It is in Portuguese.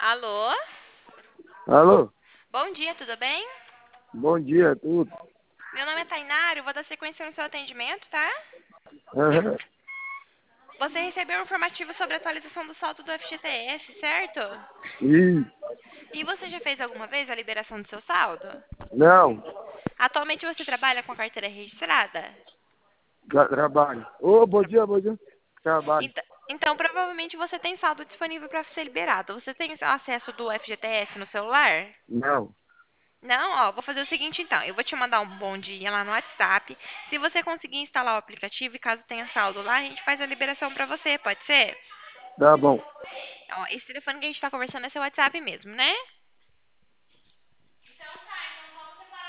Alô? Alô, Bom dia, tudo bem? bom dia, tudo. Meu nome é Tainário, vou dar sequência no seu atendimento, tá? Aham. Você recebeu um informativo sobre a atualização do saldo do FGTS, certo? E E você já fez alguma vez a liberação do seu saldo? não, Atualmente você trabalha com a carteira registrada? trabalho. Ô, bom dia, bom dia. Trabalho. Então, provavelmente você tem saldo disponível para ser liberado. Você tem acesso do FGTS no celular? Não, Não, ó, vou fazer o seguinte então. Eu vou te mandar um bom dia lá no WhatsApp. Se você conseguir instalar o aplicativo e caso tenha saldo lá, a gente faz a liberação pra você, pode ser? tá bom. Ó, esse telefone que a gente tá conversando é seu WhatsApp mesmo, né?